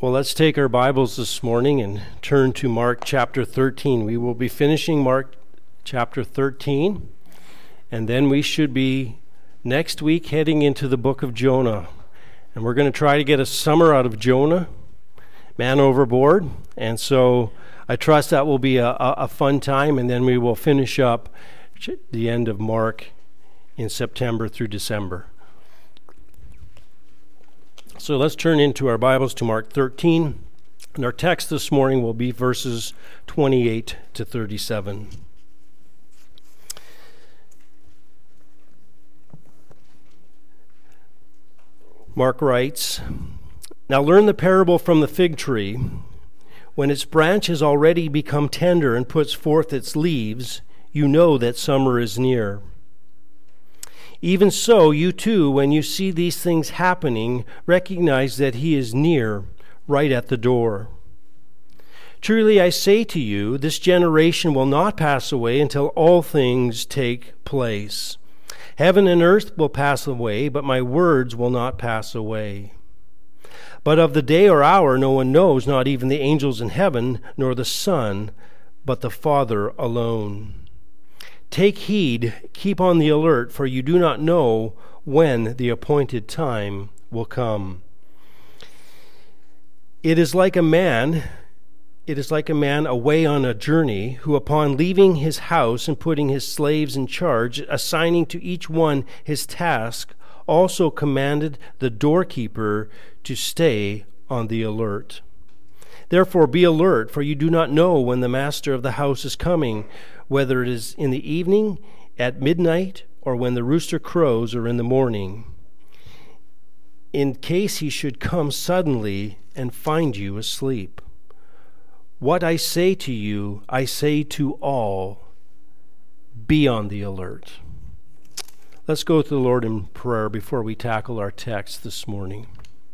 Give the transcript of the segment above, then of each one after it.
Well, let's take our Bibles this morning and turn to Mark chapter 13. We will be finishing Mark chapter 13, and then we should be next week heading into the book of Jonah. And we're going to try to get a summer out of Jonah, man overboard. And so I trust that will be a fun time, and then we will finish up the end of Mark in September through December. So let's turn into our Bibles to Mark 13, and our text this morning will be verses 28 to 37. Mark writes, "Now learn the parable from the fig tree. When its branch has already become tender and puts forth its leaves, you know that summer is near. Even so, you too, when you see these things happening, recognize that he is near, right at the door. Truly I say to you, this generation will not pass away until all things take place. Heaven and earth will pass away, but my words will not pass away. But of the day or hour no one knows, not even the angels in heaven, nor the Son, but the Father alone. Take heed, keep on the alert, for you do not know when the appointed time will come. It is like a man away on a journey, who upon leaving his house and putting his slaves in charge, assigning to each one his task, also commanded the doorkeeper to stay on the alert. Therefore be alert, for you do not know when the master of the house is coming, whether it is in the evening, at midnight, or when the rooster crows, or in the morning, in case he should come suddenly and find you asleep. What I say to you, I say to all, be on the alert." Let's go to the Lord in prayer before we tackle our text this morning.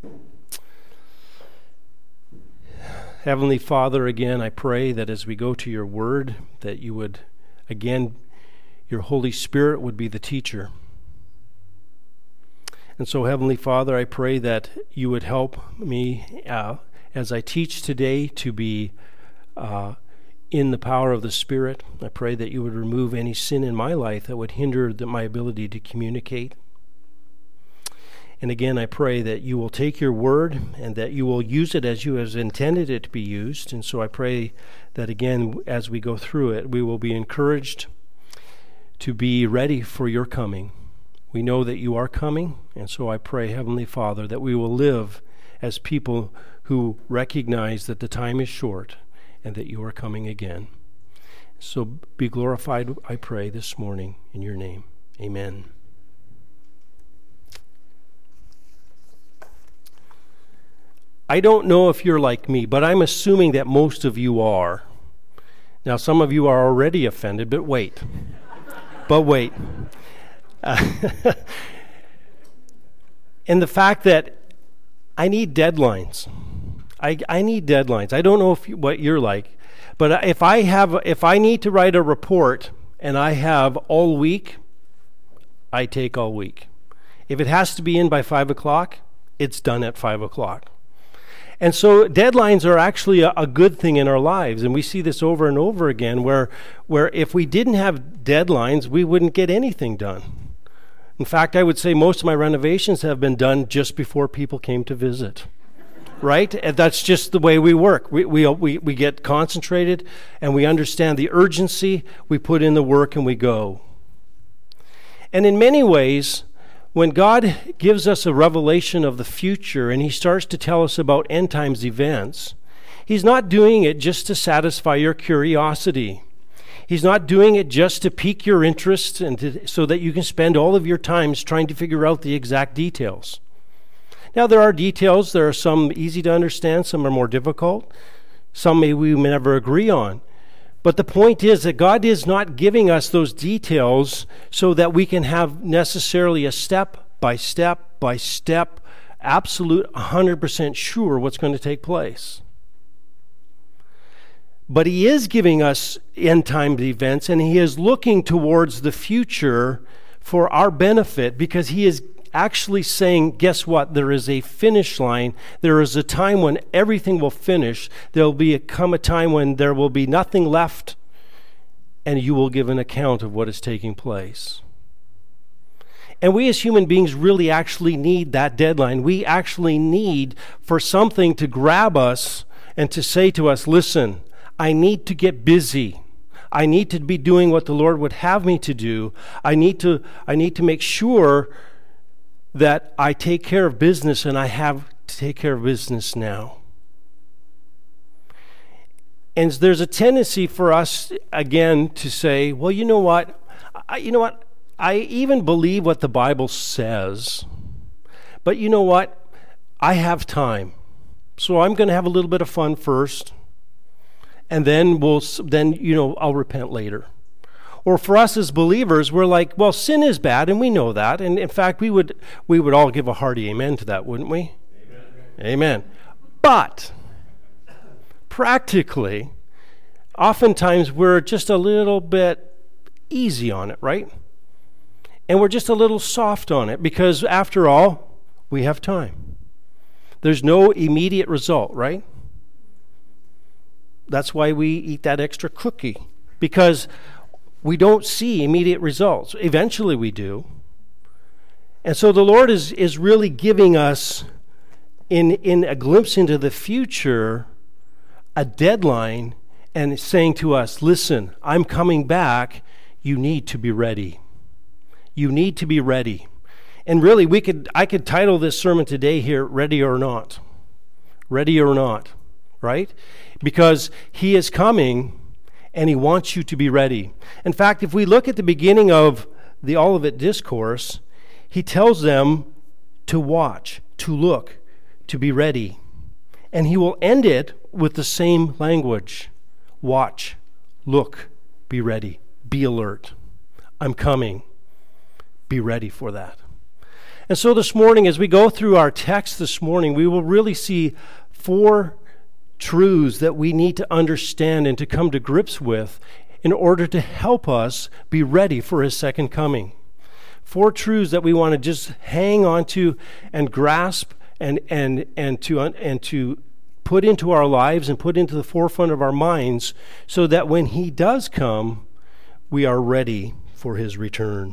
Heavenly Father, again, I pray that as we go to your word, that you would, again, your Holy Spirit would be the teacher. And so, Heavenly Father, I pray that you would help me as I teach today to be in the power of the Spirit. I pray that you would remove any sin in my life that would hinder my ability to communicate. And again, I pray that you will take your word and that you will use it as you have intended it to be used. And so I pray that, again, as we go through it, we will be encouraged to be ready for your coming. We know that you are coming, and so I pray, Heavenly Father, that we will live as people who recognize that the time is short and that you are coming again. So be glorified, I pray, this morning in your name. Amen. I don't know if you're like me, but I'm assuming that most of you are. Now, some of you are already offended, but wait. And the fact that I need deadlines. I need deadlines. I don't know what you're like, but if I need to write a report and I have all week, I take all week. If it has to be in by 5 o'clock, it's done at 5 o'clock. And so deadlines are actually a good thing in our lives, and we see this over and over again, where if we didn't have deadlines, we wouldn't get anything done. In fact, I would say most of my renovations have been done just before people came to visit, right? And that's just the way we work. We get concentrated, and we understand the urgency, we put in the work, and we go. And in many ways, when God gives us a revelation of the future and he starts to tell us about end times events, he's not doing it just to satisfy your curiosity. He's not doing it just to pique your interest and so that you can spend all of your time trying to figure out the exact details. Now, there are details. There are some easy to understand. Some are more difficult. Some we may never agree on. But the point is that God is not giving us those details so that we can have necessarily a step-by-step, absolute 100% sure what's going to take place. But he is giving us end-time events, and he is looking towards the future for our benefit, because he is actually saying, guess what? There is a finish line. There is a time when everything will finish. There will come a time when there will be nothing left, and you will give an account of what is taking place. And we as human beings really actually need that deadline. We actually need for something to grab us and to say to us, listen, I need to get busy. I need to be doing what the Lord would have me to do. I need to make sure that I take care of business, and I have to take care of business now. And there's a tendency for us, again, to say, well, you know what? I even believe what the Bible says, but you know what? I have time. So I'm going to have a little bit of fun first, and then I'll repent later. Or for us as believers, we're like, well, sin is bad, and we know that. And in fact, we would all give a hearty amen to that, wouldn't we? Amen. But practically, oftentimes we're just a little bit easy on it, right? And we're just a little soft on it because, after all, we have time. There's no immediate result, right? That's why we eat that extra cookie, because we don't see immediate results. Eventually we do. And so the Lord is really giving us, in a glimpse into the future, a deadline, and saying to us, listen, I'm coming back. You need to be ready. You need to be ready. And really, I could title this sermon today here, Ready or Not. Ready or Not, right? Because He is coming, and He wants you to be ready. In fact, if we look at the beginning of the Olivet Discourse, He tells them to watch, to look, to be ready. And He will end it with the same language. Watch, look, be ready, be alert. I'm coming. Be ready for that. And so this morning, as we go through our text this morning, we will really see 4 truths that we need to understand and to come to grips with in order to help us be ready for His second coming. 4 truths that we want to just hang on to and grasp and to put into our lives and put into the forefront of our minds, so that when He does come, we are ready for His return.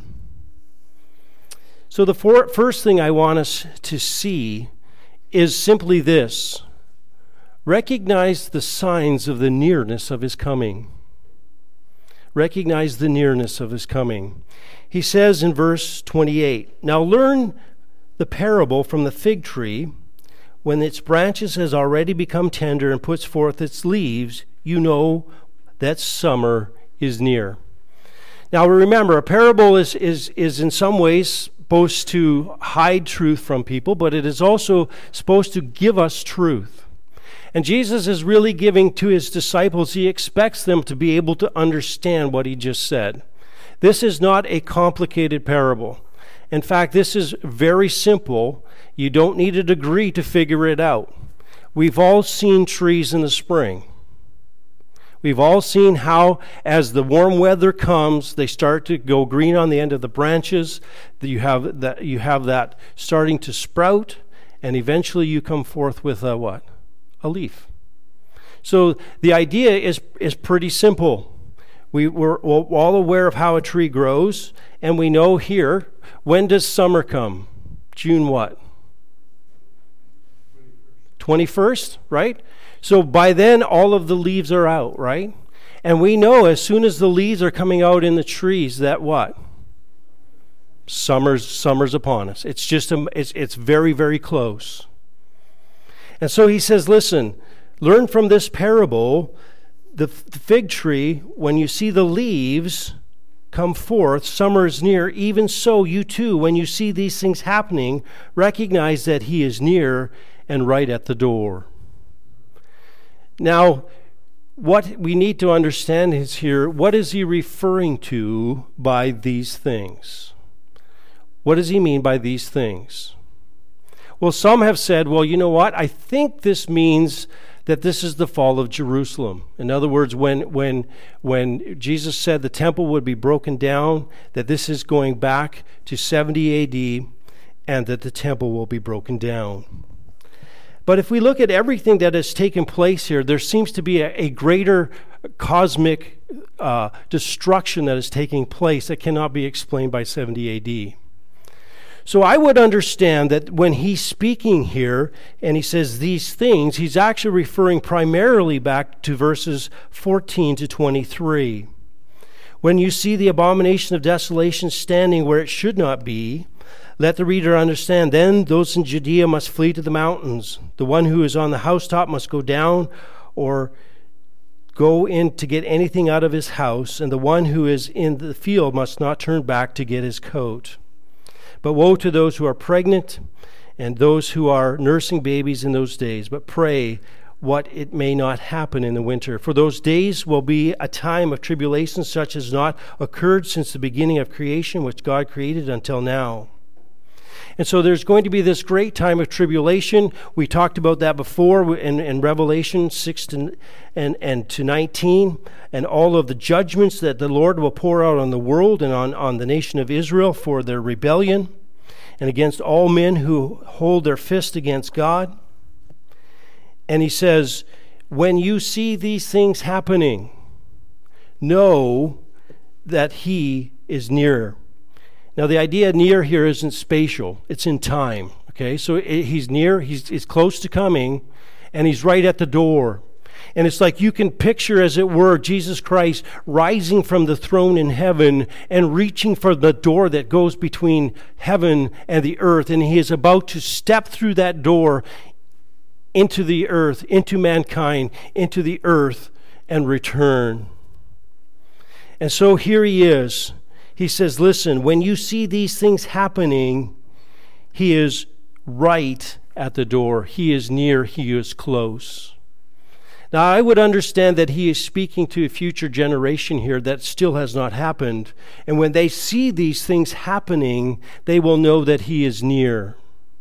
So the first thing I want us to see is simply this: recognize the signs of the nearness of His coming. Recognize the nearness of His coming. He says in verse 28, "Now learn the parable from the fig tree. When its branches has already become tender and puts forth its leaves, you know that summer is near." Now remember, a parable is in some ways supposed to hide truth from people, but it is also supposed to give us truth. And Jesus is really giving to His disciples, He expects them to be able to understand what He just said. This is not a complicated parable. In fact, this is very simple. You don't need a degree to figure it out. We've all seen trees in the spring. We've all seen how, as the warm weather comes, they start to go green on the end of the branches. You have that starting to sprout, and eventually you come forth with a what? A leaf. So the idea is pretty simple. We're all aware of how a tree grows, and we know here, when does summer come? June what? 21st, right? So by then, all of the leaves are out, right? And we know as soon as the leaves are coming out in the trees that what? Summer's upon us. It's just it's very, very close. And so He says, listen, learn from this parable. The fig tree, when you see the leaves come forth, summer is near. Even so, you too, when you see these things happening, recognize that He is near and right at the door. Now, what we need to understand is here, what is He referring to by these things? What does He mean by these things? Well, some have said, well, you know what? I think this means that this is the fall of Jerusalem. In other words, when Jesus said the temple would be broken down, that this is going back to 70 AD, and that the temple will be broken down. But if we look at everything that has taken place here, there seems to be a greater cosmic destruction that is taking place that cannot be explained by 70 AD. So I would understand that when he's speaking here and he says these things, he's actually referring primarily back to verses 14 to 23. When you see the abomination of desolation standing where it should not be, let the reader understand. Then those in Judea must flee to the mountains. The one who is on the housetop must go down or go in to get anything out of his house, and the one who is in the field must not turn back to get his coat. But woe to those who are pregnant and those who are nursing babies in those days. But pray what it may not happen in the winter. For those days will be a time of tribulation such as not occurred since the beginning of creation, which God created until now. And so there's going to be this great time of tribulation. We talked about that before in Revelation 6 to 19, and all of the judgments that the Lord will pour out on the world and on the nation of Israel for their rebellion and against all men who hold their fist against God. And he says, when you see these things happening, know that he is near. Now, the idea near here isn't spatial. It's in time, okay? So he's near, he's close to coming, and he's right at the door. And it's like you can picture, as it were, Jesus Christ rising from the throne in heaven and reaching for the door that goes between heaven and the earth. And he is about to step through that door into the earth, into mankind, into the earth, and return. And so here he is. He says, listen, when you see these things happening, he is right at the door. He is near. He is close. Now, I would understand that he is speaking to a future generation here that still has not happened. And when they see these things happening, they will know that he is near.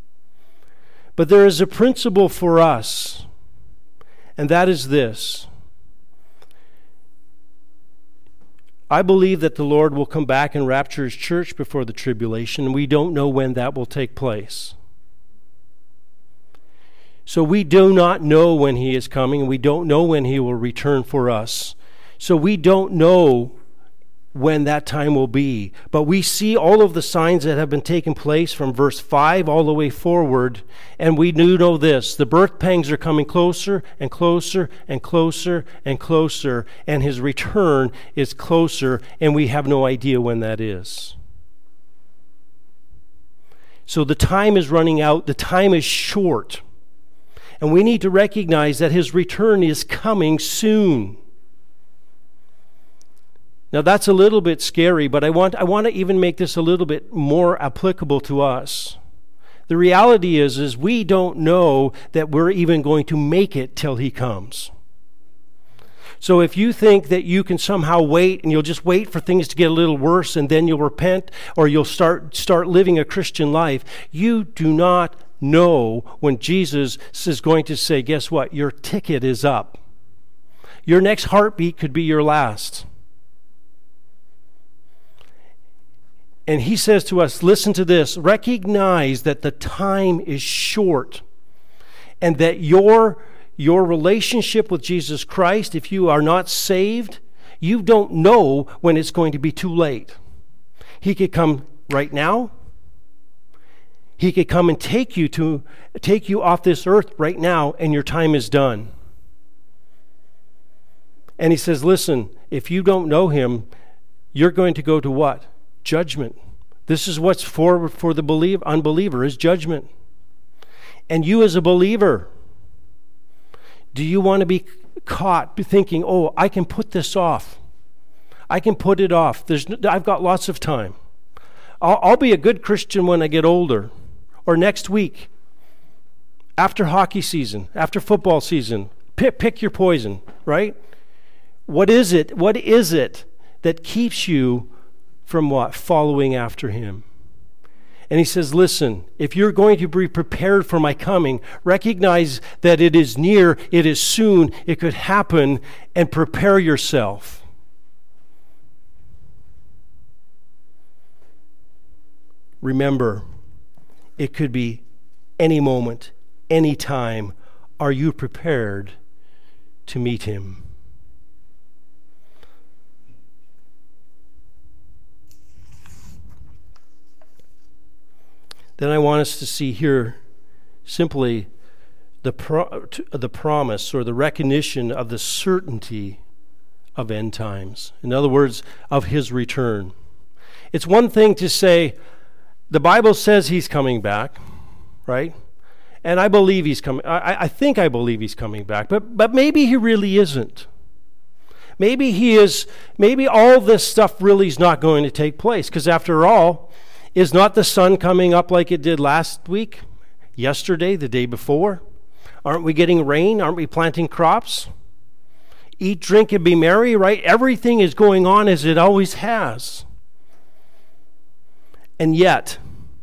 But there is a principle for us, and that is this. I believe that the Lord will come back and rapture his church before the tribulation, and we don't know when that will take place. So we do not know when he is coming, and we don't know when he will return for us. So we don't know when that time will be. But we see all of the signs that have been taking place from verse 5 all the way forward, and we do know this. The birth pangs are coming closer and closer and closer and closer, and his return is closer, and we have no idea when that is. So the time is running out. The time is short. And we need to recognize that his return is coming soon. Now that's a little bit scary, but I want to even make this a little bit more applicable to us. The reality is we don't know that we're even going to make it till he comes. So if you think that you can somehow wait and you'll just wait for things to get a little worse and then you'll repent or you'll start living a Christian life, you do not know when Jesus is going to say, guess what? Your ticket is up. Your next heartbeat could be your last. And he says to us, listen to this, recognize that the time is short and that your relationship with Jesus Christ, if you are not saved, you don't know when it's going to be too late. He could come right now. He could come and take you off this earth right now, and your time is done. And he says, listen, if you don't know him, you're going to go to what? Judgment. This is what's for the unbeliever is judgment. And you as a believer, do you want to be caught thinking, oh, I can put this off. I can put it off. I've got lots of time. I'll be a good Christian when I get older. Or next week. After hockey season. After football season. Pick your poison, right? What is it? What is it that keeps you from what? Following after him. And he says, listen, if you're going to be prepared for my coming, recognize that it is near, it is soon, it could happen, and prepare yourself. Remember, It could be any moment, any time. Are you prepared to meet him? Then I want us to see here simply the promise or the recognition of the certainty of end times. In other words, of his return. It's one thing to say, the Bible says he's coming back, right? And I believe he's coming. I think I believe he's coming back, but maybe he really isn't. Maybe he is. Maybe all this stuff really is not going to take place, because after all, is not the sun coming up like it did last week, yesterday, the day before? Aren't we getting rain? Aren't we planting crops? Eat, drink, and be merry, right? Everything is going on as it always has. And yet,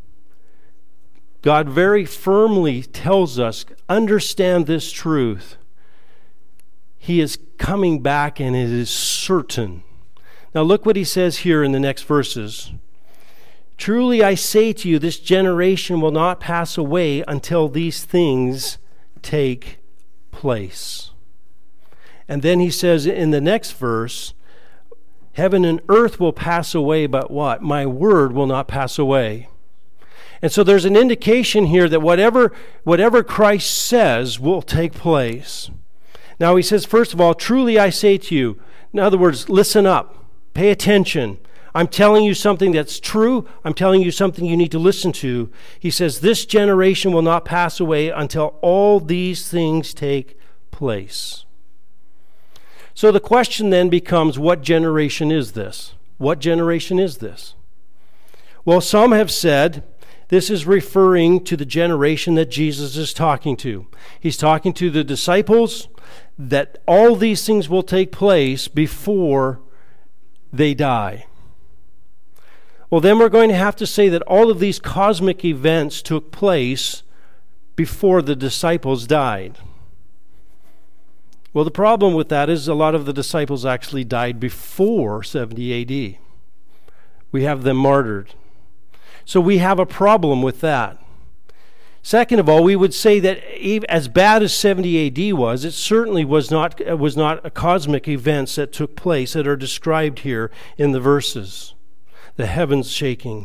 God very firmly tells us, understand this truth. He is coming back, and it is certain. Now look what he says here in the next verses. Truly I say to you, this generation will not pass away until these things take place. And then he says in the next verse, heaven and earth will pass away, but what? My word will not pass away. And so there's an indication here that whatever Christ says will take place. Now he says, first of all, truly I say to you. In other words, listen up, pay attention. I'm telling you something that's true. I'm telling you something you need to listen to. He says, this generation will not pass away until all these things take place. So the question then becomes, what generation is this? What generation is this? Well, some have said this is referring to the generation that Jesus is talking to. He's talking to the disciples, that all these things will take place before they die. Well, then we're going to have to say that all of these cosmic events took place before the disciples died. Well, the problem with that is a lot of the disciples actually died before 70 AD. We have them martyred. So we have a problem with that. Second of all, we would say that as bad as 70 AD was, it certainly was not a cosmic events that took place that are described here in the verses. The heavens shaking.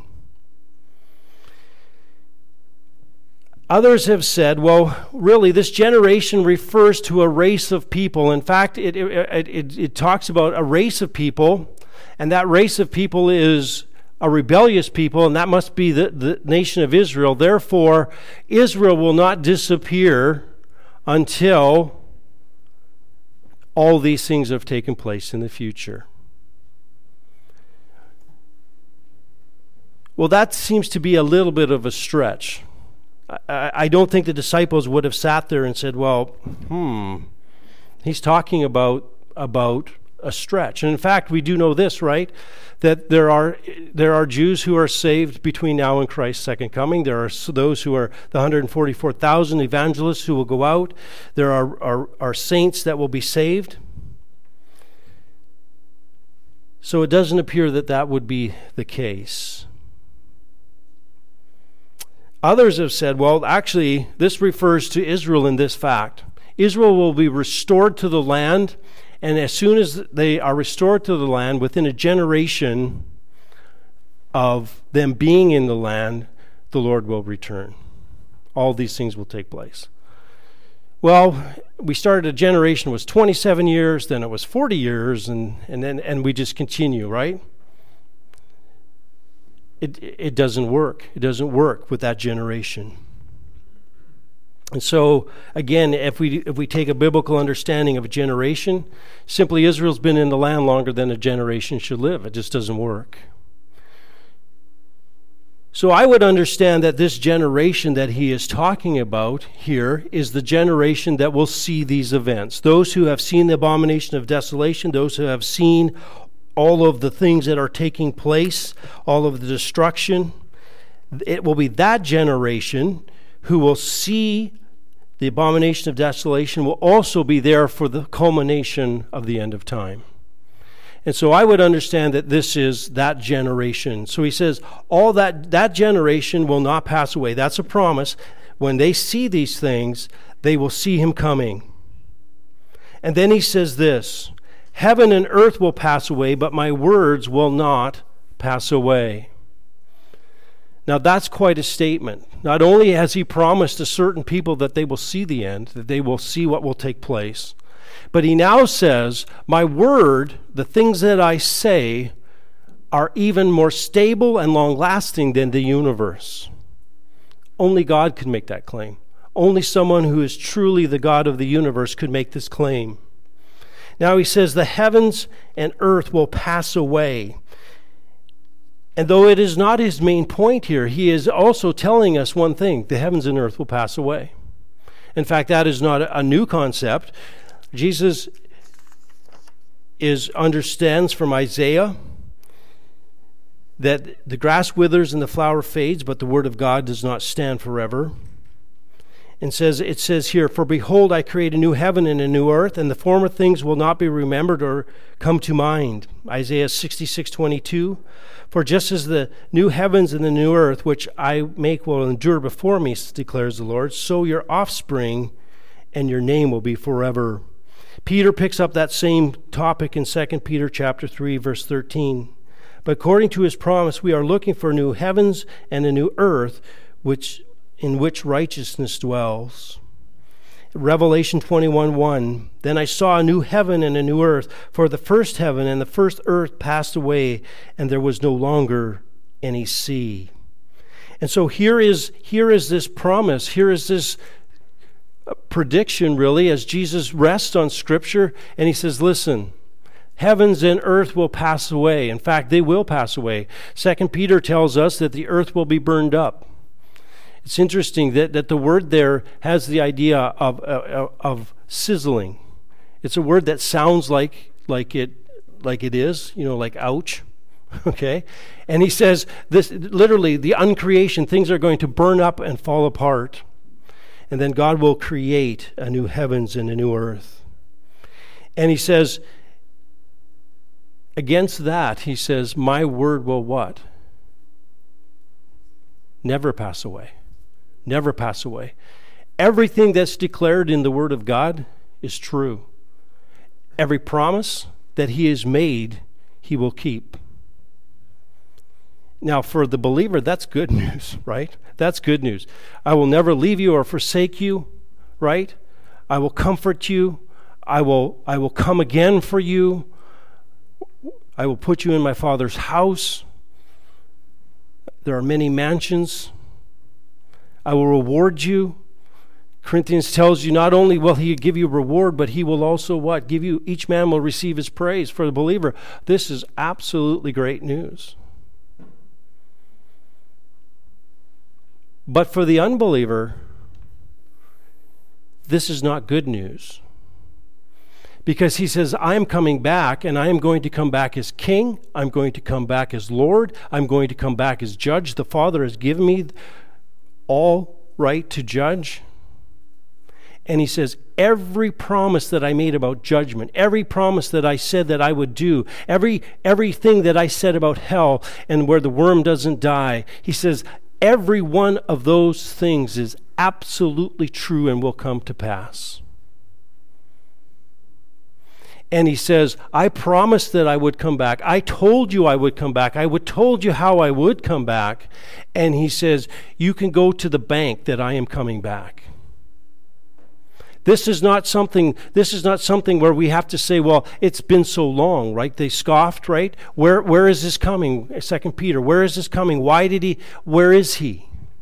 Others have said, well, really, this generation refers to a race of people. In fact, it talks about a race of people, and that race of people is a rebellious people, and that must be the nation of Israel. Therefore, Israel will not disappear until all these things have taken place in the future. Well, that seems to be a little bit of a stretch. I don't think the disciples would have sat there and said, well, he's talking about a stretch. And in fact, we do know this, right? That there are Jews who are saved between now and Christ's second coming. There are those who are the 144,000 evangelists who will go out. There are saints that will be saved. So it doesn't appear that would be the case. Others have said, well, actually, this refers to Israel in this fact. Israel will be restored to the land, and as soon as they are restored to the land, within a generation of them being in the land, the Lord will return. All these things will take place. Well, we started a generation, it was 27 years, then it was 40 years, and we just continue, right? It doesn't work. It doesn't work with that generation. And so, again, if we take a biblical understanding of a generation, simply Israel's been in the land longer than a generation should live. It just doesn't work. So I would understand that this generation that he is talking about here is the generation that will see these events. Those who have seen the abomination of desolation, those who have seen all of the things that are taking place, all of the destruction. It will be that generation who will see the abomination of desolation, will also be there for the culmination of the end of time. And so I would understand that this is that generation. So he says, all that generation will not pass away. That's a promise. When they see these things, they will see him coming. And then he says this, heaven and earth will pass away, but my words will not pass away. Now that's quite a statement. Not only has he promised to certain people that they will see the end, that they will see what will take place, but he now says, my word, the things that I say, are even more stable and long-lasting than the universe. Only God could make that claim. Only someone who is truly the God of the universe could make this claim. Now he says, the heavens and earth will pass away. And though it is not his main point here, he is also telling us one thing: the heavens and earth will pass away. In fact, that is not a new concept. Jesus understands from Isaiah that the grass withers and the flower fades, but the word of God does not stand forever. And it says here, for behold, I create a new heaven and a new earth, and the former things will not be remembered or come to mind. Isaiah 66:22. For just as the new heavens and the new earth, which I make, will endure before me, declares the Lord, so your offspring and your name will be forever. Peter picks up that same topic in 2 Peter chapter 3, verse 13. But according to his promise, we are looking for new heavens and a new earth, in which righteousness dwells. Revelation 21:1. Then I saw a new heaven and a new earth, for the first heaven and the first earth passed away, and there was no longer any sea. And so here is this promise, here is this prediction, really, as Jesus rests on Scripture, and he says, listen, heavens and earth will pass away. In fact, they will pass away. 2 Peter tells us that the earth will be burned up. It's interesting that the word there has the idea of sizzling. It's a word that sounds like it is, like ouch. Okay? And he says this literally, the uncreation, things are going to burn up and fall apart. And then God will create a new heavens and a new earth. And he says, against that, he says, my word will what? Never pass away. Never pass away. Everything that's declared in the Word of God is true. Every promise that he has made, he will keep. Now, for the believer, that's good news, right? That's good news. I will never leave you or forsake you, right? I will comfort you. I will come again for you. I will put you in my Father's house. There are many mansions. I will reward you. Corinthians tells you not only will he give you reward, but he will also what? Give you, each man will receive his praise. For the believer, this is absolutely great news. But for the unbeliever, this is not good news. Because he says, I am coming back, and I am going to come back as king. I'm going to come back as Lord. I'm going to come back as judge. The Father has given me all right to judge. And he says, every promise that I made about judgment, every promise that I said that I would do, everything that I said about hell and where the worm doesn't die, he says, every one of those things is absolutely true and will come to pass. And he says, I promised that I would come back. I told you I would come back. I told you how I would come back. And he says, you can go to the bank that I am coming back. This is not something where we have to say, well, it's been so long, right? They scoffed, right? Where is this coming? 2 Peter, where is this coming? Where is he?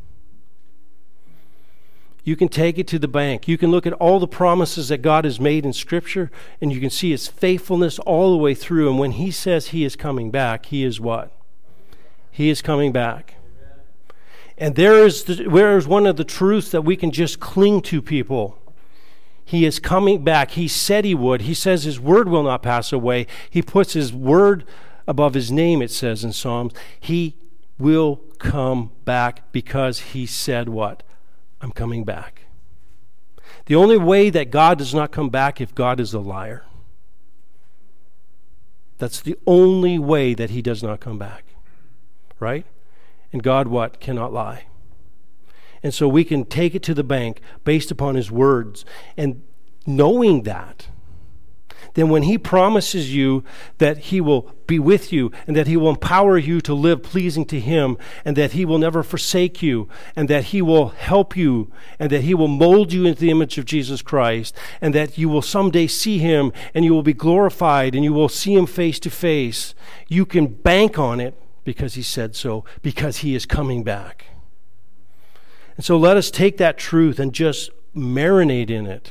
You can take it to the bank. You can look at all the promises that God has made in Scripture, and you can see his faithfulness all the way through. And when he says he is coming back, he is what? He is coming back. And there is one of the truths that we can just cling to, people. He is coming back. He said he would. He says his word will not pass away. He puts his word above his name, it says in Psalms. He will come back because he said what? I'm coming back. The only way that God does not come back if God is a liar. That's the only way that he does not come back. Right? And God, what? Cannot lie. And so we can take it to the bank based upon his words. And knowing that, then when he promises you that he will be with you and that he will empower you to live pleasing to him and that he will never forsake you and that he will help you and that he will mold you into the image of Jesus Christ and that you will someday see him and you will be glorified and you will see him face to face, you can bank on it because he said so, because he is coming back. And so let us take that truth and just marinate in it.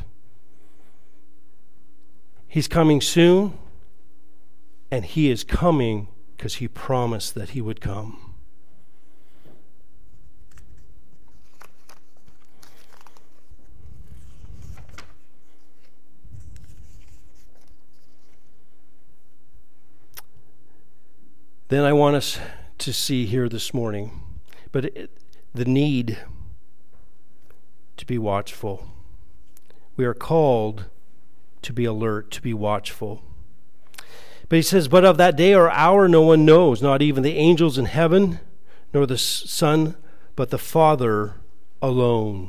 He's coming soon, and he is coming because he promised that he would come. Then I want us to see here this morning, the need to be watchful. We are called to be alert, to be watchful. But he says, but of that day or hour no one knows, not even the angels in heaven, nor the Son, but the Father alone.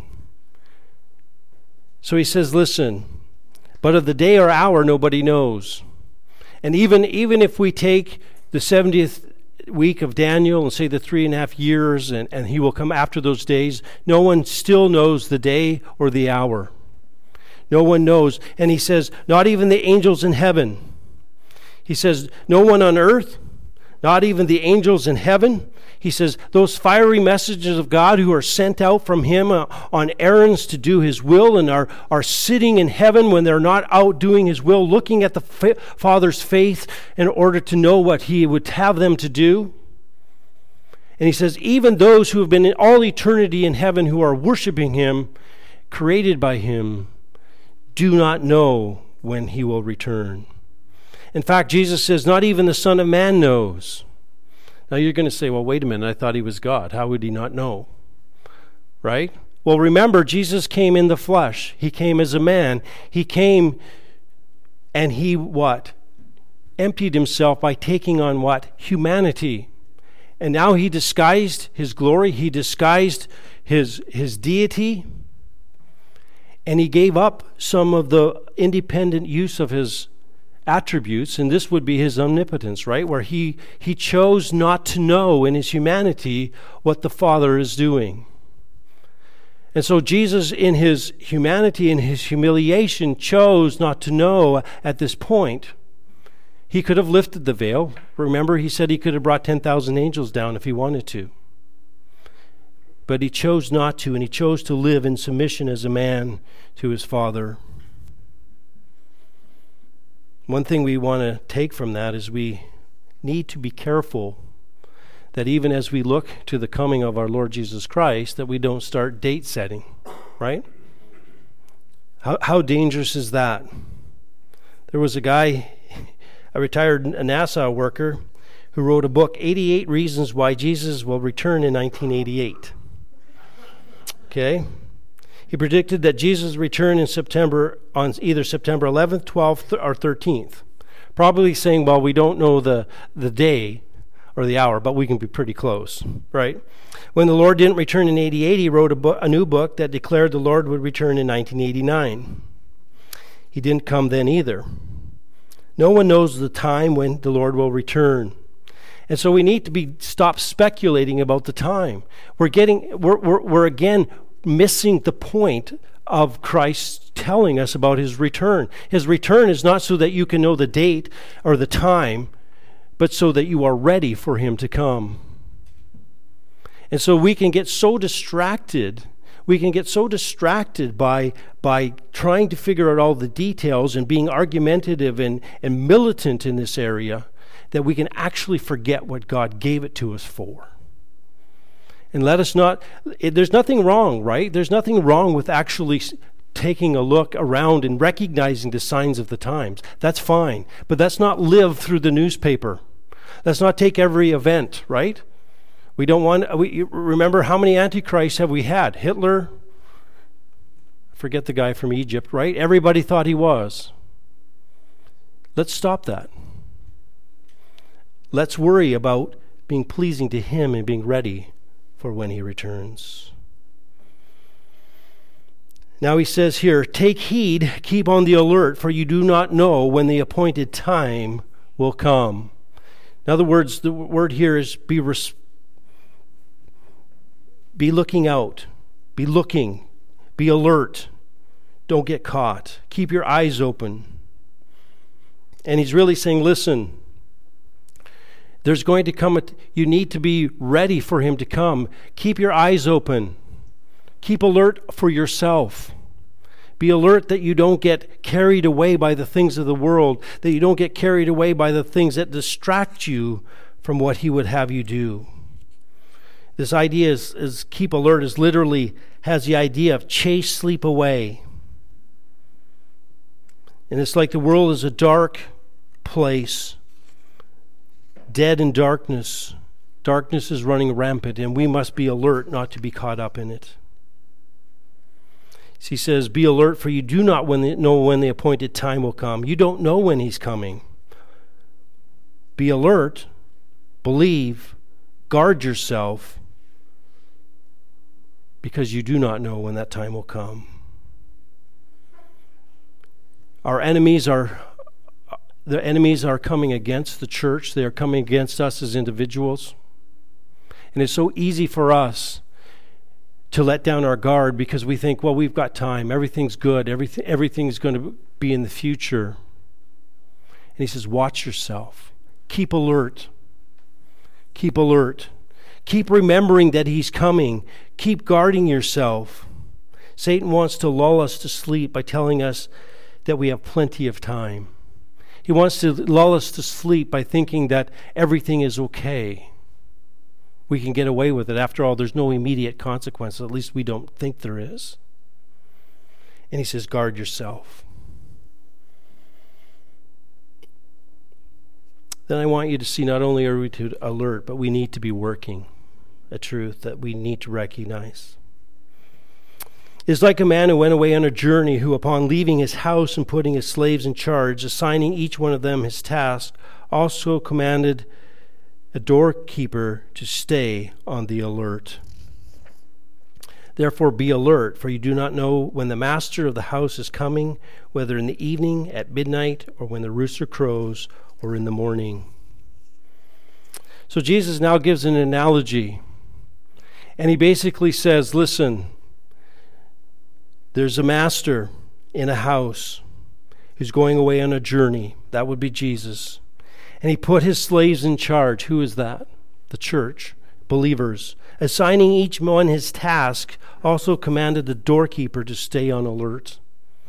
So he says, listen, but of the day or hour nobody knows. And even if we take the 70th week of Daniel and say the 3.5 years and he will come after those days, no one still knows the day or the hour. No one knows. And he says, not even the angels in heaven. He says, no one on earth, not even the angels in heaven. He says, those fiery messages of God who are sent out from him on errands to do his will and are sitting in heaven when they're not out doing his will, looking at the Father's face in order to know what he would have them to do. And he says, even those who have been in all eternity in heaven who are worshiping him, created by him, do not know when he will return. In fact, Jesus says, not even the Son of Man knows. Now you're going to say, well, wait a minute, I thought he was God. How would he not know? Right? Well, remember, Jesus came in the flesh. He came as a man. He came and he what? Emptied himself by taking on what? Humanity. And now he disguised his glory. He disguised his deity. And he gave up some of the independent use of his attributes, and this would be his omnipotence, right? Where he chose not to know in his humanity what the Father is doing. And so Jesus, in his humanity, in his humiliation, chose not to know at this point. He could have lifted the veil. Remember, he said he could have brought 10,000 angels down if he wanted to. But he chose not to, and he chose to live in submission as a man to his Father. One thing we want to take from that is we need to be careful that even as we look to the coming of our Lord Jesus Christ, that we don't start date setting, right? How dangerous is that? There was a guy, a retired NASA worker, who wrote a book, 88 Reasons Why Jesus Will Return in 1988. Okay? He predicted that Jesus would return in September, on either September 11th, 12th, or 13th. Probably saying, well, we don't know the day or the hour, but we can be pretty close, right? When the Lord didn't return in 88, he wrote a new book that declared the Lord would return in 1989. He didn't come then either. No one knows the time when the Lord will return. And so we need to stop speculating about the time. We're again missing the point of Christ telling us about his return. His return is not so that you can know the date or the time, but so that you are ready for him to come. And so we can get so distracted. We can get so distracted by trying to figure out all the details and being argumentative and militant in this area that we can actually forget what God gave it to us for. And let us not, there's nothing wrong, right? There's nothing wrong with actually taking a look around and recognizing the signs of the times. That's fine. But let's not live through the newspaper. Let's not take every event, right? We don't want, remember how many antichrists have we had? Hitler, forget the guy from Egypt, right? Everybody thought he was. Let's stop that. Let's worry about being pleasing to him and being ready for when he returns. Now he says here, take heed, keep on the alert, for you do not know when the appointed time will come. In other words, the word here is be looking out, be looking, be alert. Don't get caught. Keep your eyes open. And he's really saying, listen, there's going to come, you need to be ready for him to come. Keep your eyes open. Keep alert for yourself. Be alert that you don't get carried away by the things of the world, that you don't get carried away by the things that distract you from what he would have you do. This idea is keep alert is literally has the idea of chase sleep away. And it's like the world is a dark place, dead in darkness. Darkness is running rampant, and we must be alert not to be caught up in it. He says, be alert, for you do not know when the appointed time will come. You don't know when he's coming. Be alert, believe, guard yourself, because you do not know when that time will come. The enemies are coming against the church. They are coming against us as individuals. And it's so easy for us to let down our guard because we think, well, we've got time. Everything's good. Everything's going to be in the future. And he says, watch yourself. Keep alert. Keep alert. Keep remembering that he's coming. Keep guarding yourself. Satan wants to lull us to sleep by telling us that we have plenty of time. He wants to lull us to sleep by thinking that everything is okay. We can get away with it. After all, there's no immediate consequences. At least we don't think there is. And he says, guard yourself. Then I want you to see not only are we to alert, but we need to be working. A truth that we need to recognize. It's like a man who went away on a journey, who upon leaving his house and putting his slaves in charge, assigning each one of them his task, also commanded a doorkeeper to stay on the alert. Therefore be alert, for you do not know when the master of the house is coming, whether in the evening, at midnight, or when the rooster crows, or in the morning. So Jesus now gives an analogy, and he basically says, listen, there's a master in a house who's going away on a journey. That would be Jesus. And he put his slaves in charge. Who is that? The church, believers. Assigning each one his task, also commanded the doorkeeper to stay on alert.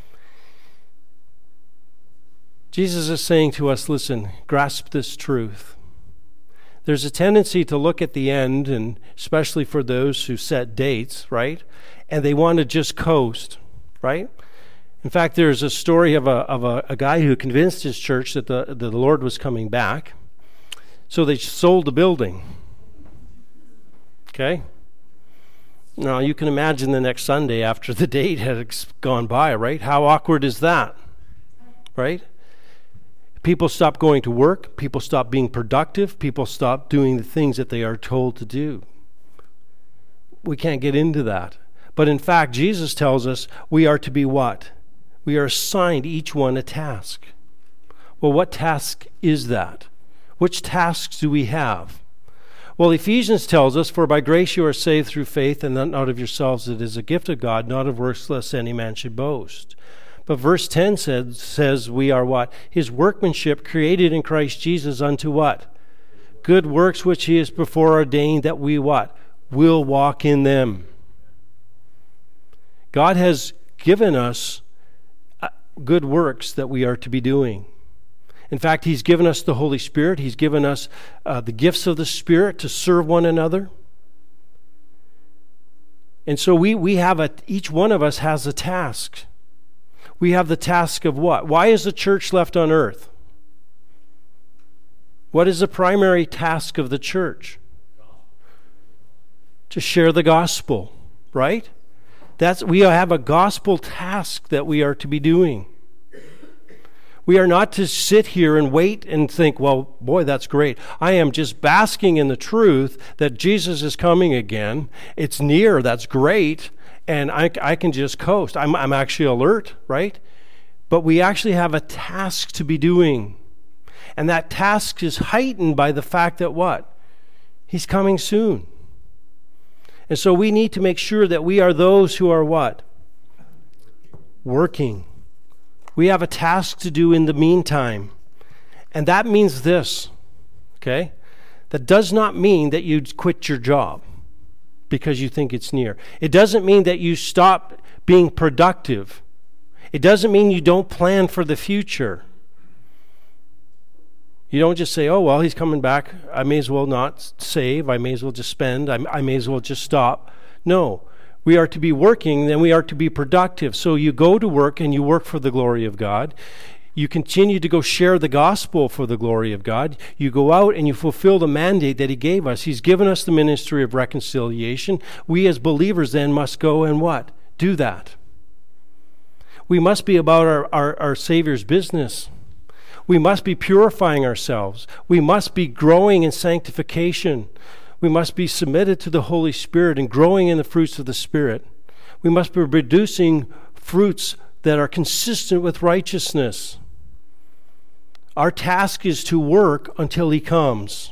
Jesus is saying to us, listen, grasp this truth. There's a tendency to look at the end, and especially for those who set dates, right? And they want to just coast, right? In fact, there's a story of a guy who convinced his church that the Lord was coming back. So they sold the building. Okay? Now, you can imagine the next Sunday after the date had gone by, right? How awkward is that? Right? People stop going to work. People stop being productive. People stop doing the things that they are told to do. We can't get into that. But in fact, Jesus tells us we are to be what? We are assigned each one a task. Well, what task is that? Which tasks do we have? Well, Ephesians tells us, for by grace you are saved through faith, and not of yourselves, it is a gift of God, not of works, lest any man should boast. But verse 10 says we are what? His workmanship created in Christ Jesus unto what? Good works which he has before ordained that we what? Will walk in them. God has given us good works that we are to be doing. In fact, he's given us the Holy Spirit. He's given us the gifts of the Spirit to serve one another. And so we have each one of us has a task. We have the task of what? Why is the church left on earth? What is the primary task of the church? To share the gospel, right? We have a gospel task that we are to be doing. We are not to sit here and wait and think, well, boy, that's great. I am just basking in the truth that Jesus is coming again. It's near, that's great, and I can just coast. I'm actually alert, right? But we actually have a task to be doing. And that task is heightened by the fact that what? He's coming soon. And so we need to make sure that we are those who are what? Working. We have a task to do in the meantime. And that means this, okay? That does not mean that you quit your job because you think it's near. It doesn't mean that you stop being productive. It doesn't mean you don't plan for the future. You don't just say, oh, well, he's coming back. I may as well not save. I may as well just spend. I may as well just stop. No. We are to be working, then we are to be productive. So you go to work and you work for the glory of God. You continue to go share the gospel for the glory of God. You go out and you fulfill the mandate that he gave us. He's given us the ministry of reconciliation. We as believers then must go and what? Do that. We must be about our Savior's business. We must be purifying ourselves. We must be growing in sanctification. We must be submitted to the Holy Spirit and growing in the fruits of the Spirit. We must be producing fruits that are consistent with righteousness. Our task is to work until he comes.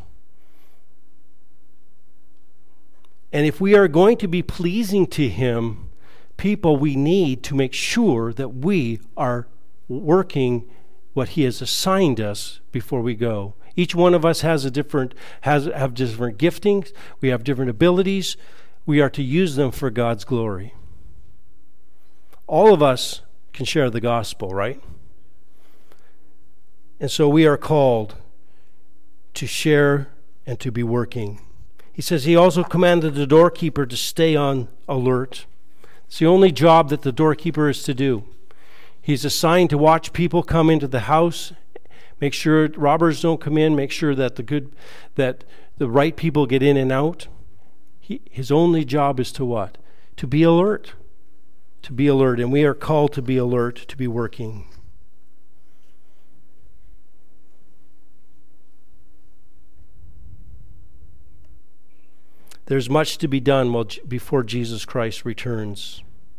And if we are going to be pleasing to him, people, we need to make sure that we are working what he has assigned us before we go. Each one of us have different giftings. We have different abilities. We are to use them for God's glory. All of us can share the gospel, right? And so we are called to share and to be working. He says he also commanded the doorkeeper to stay on alert. It's the only job that the doorkeeper is to do. He's assigned to watch people come into the house, make sure robbers don't come in, make sure that the right people get in and out. His only job is to what? To be alert. To be alert. And we are called to be alert, to be working. There's much to be done before Jesus Christ returns.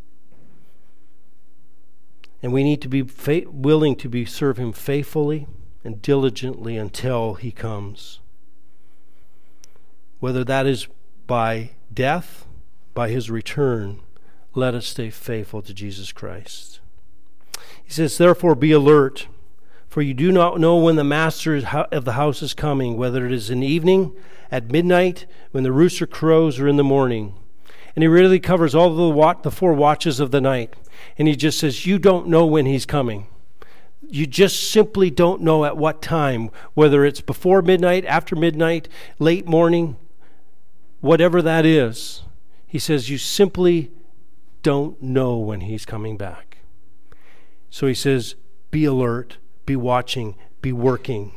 And we need to be willing to serve him faithfully and diligently until he comes. Whether that is by death, by his return, let us stay faithful to Jesus Christ. He says, therefore be alert, for you do not know when the master of the house is coming, whether it is in the evening, at midnight, when the rooster crows, or in the morning. And he really covers all the 4 watches of the night. And he just says, you don't know when he's coming. You just simply don't know at what time, whether it's before midnight, after midnight, late morning, whatever that is. He says, you simply don't know when he's coming back. So he says, be alert, be watching, be working.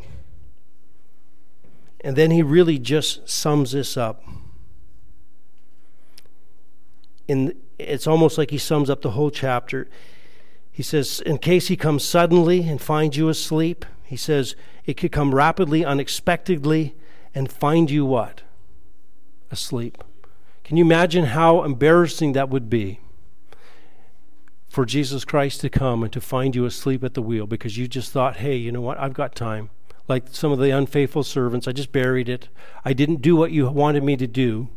And then he really just sums this up. It's almost like he sums up the whole chapter. He says, in case he comes suddenly and finds you asleep, he says, it could come rapidly, unexpectedly, and find you what? Asleep. Can you imagine how embarrassing that would be for Jesus Christ to come and to find you asleep at the wheel because you just thought, hey, you know what, I've got time. Like some of the unfaithful servants, I just buried it. I didn't do what you wanted me to do.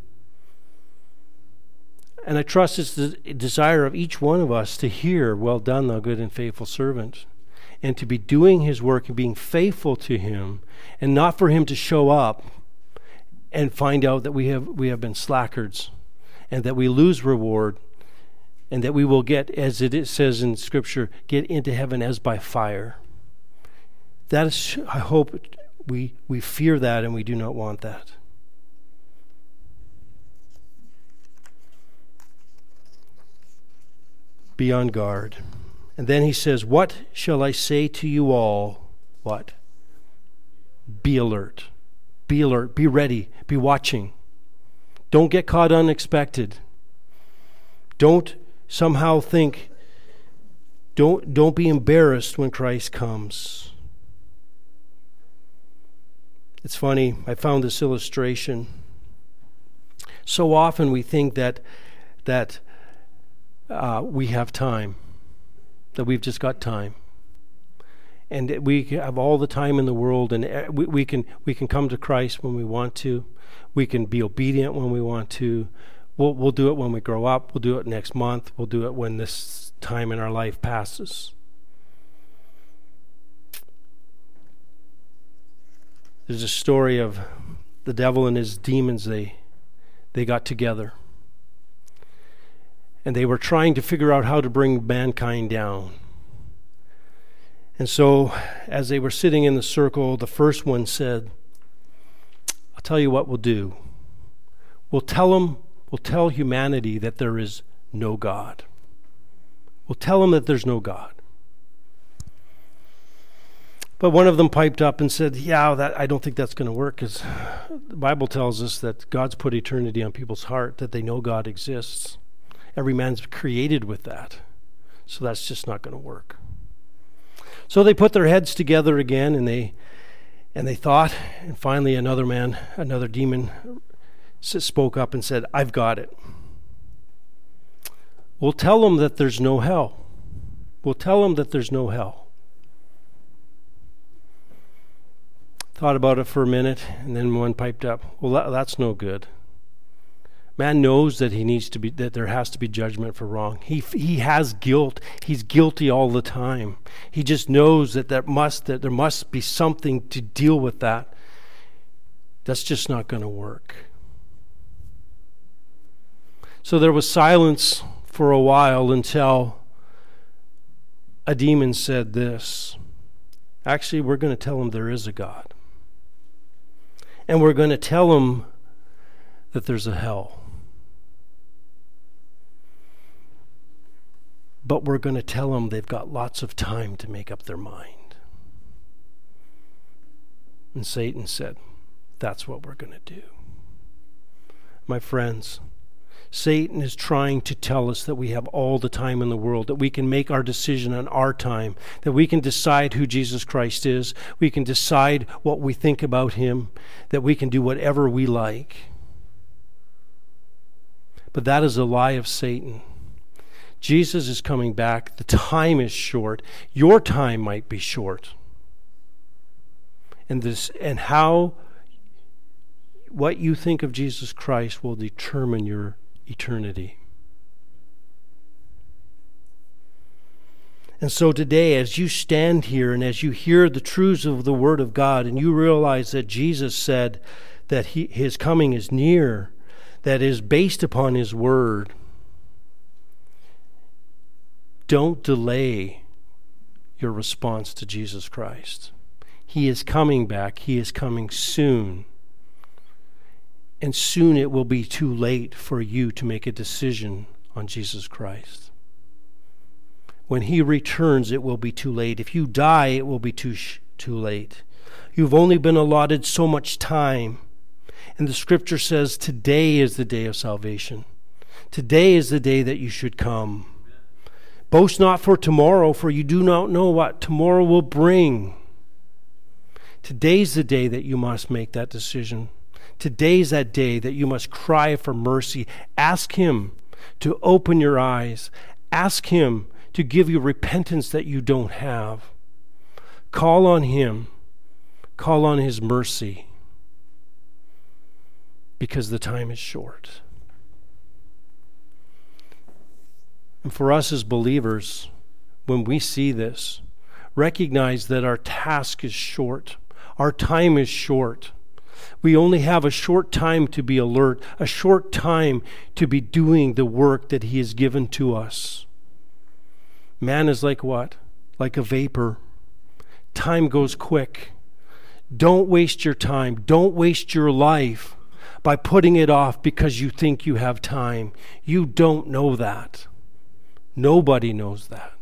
And I trust it's the desire of each one of us to hear, well done, thou good and faithful servant, and to be doing his work and being faithful to him, and not for him to show up and find out that we have been slackards, and that we lose reward, and that we will get, as it says in Scripture, get into heaven as by fire. That is, I hope we fear that, and we do not want that. Be on guard. And then he says, what shall I say to you all? What? Be alert. Be alert. Be ready. Be watching. Don't get caught unexpected. Don't somehow think Don't be embarrassed when Christ comes. It's funny, I found this illustration. So often we think that we have time, that we've just got time. And we have all the time in the world, and we can come to Christ when we want to. We can be obedient when we want to. We'll do it when we grow up. We'll do it next month. We'll do it when this time in our life passes. There's a story of the devil and his demons. They got together. And they were trying to figure out how to bring mankind down. And so, as they were sitting in the circle, the first one said, I'll tell you what we'll do. We'll tell humanity that there is no God. We'll tell them that there's no God. But one of them piped up and said, I don't think that's going to work, because the Bible tells us that God's put eternity on people's heart, that they know God exists. Every man's created with that. So that's just not going to work. So they put their heads together again, and they thought, and finally another demon spoke up and said, I've got it. We'll tell them that there's no hell. We'll tell them that there's no hell. Thought about it for a minute, and then one piped up, well, that's no good. Man knows that that there has to be judgment for wrong. He has guilt. He's guilty all the time. He just knows that there must be something to deal with that. That's just not going to work. So there was silence for a while until a demon said this. Actually, we're going to tell him there is a God. And we're going to tell him that there's a hell. But we're going to tell them they've got lots of time to make up their mind. And Satan said, that's what we're going to do. My friends, Satan is trying to tell us that we have all the time in the world, that we can make our decision on our time, that we can decide who Jesus Christ is, we can decide what we think about him, that we can do whatever we like. But that is a lie of Satan. Jesus is coming back. The time is short. Your time might be short. And what you think of Jesus Christ will determine your eternity. And so today, as you stand here and as you hear the truths of the Word of God, and you realize that Jesus said that his coming is near, that is based upon his Word, don't delay your response to Jesus Christ. He is coming back. He is coming soon. And soon it will be too late for you to make a decision on Jesus Christ. When he returns, it will be too late. If you die, it will be too late. You've only been allotted so much time. And the scripture says today is the day of salvation. Today is the day that you should come. Boast not for tomorrow, for you do not know what tomorrow will bring. Today's the day that you must make that decision. Today's that day that you must cry for mercy. Ask him to open your eyes. Ask him to give you repentance that you don't have. Call on him. Call on his mercy. Because the time is short. And for us as believers, when we see this, recognize that our task is short. Our time is short. We only have a short time to be alert, a short time to be doing the work that he has given to us. Man is like what? Like a vapor. Time goes quick. Don't waste your time. Don't waste your life by putting it off because you think you have time. You don't know that. Nobody knows that.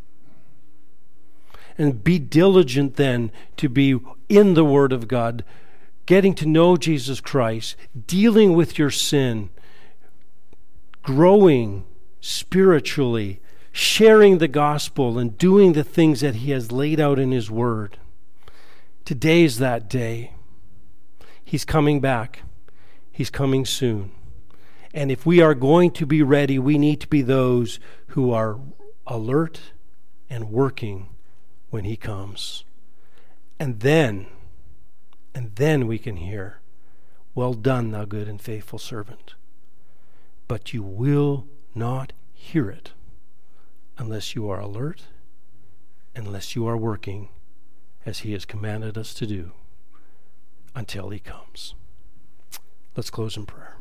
And be diligent then to be in the Word of God, getting to know Jesus Christ, dealing with your sin, growing spiritually, sharing the gospel and doing the things that he has laid out in his word. Today's that day. He's coming back. He's coming soon. And if we are going to be ready, we need to be those who are alert and working when he comes. And then we can hear, "Well done, thou good and faithful servant." But you will not hear it unless you are alert, unless you are working as he has commanded us to do until he comes. Let's close in prayer.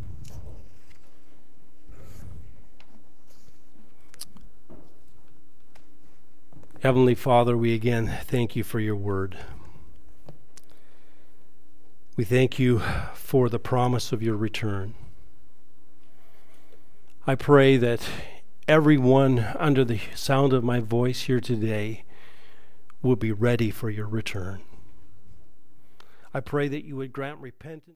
Heavenly Father, we again thank you for your word. We thank you for the promise of your return. I pray that everyone under the sound of my voice here today will be ready for your return. I pray that you would grant repentance.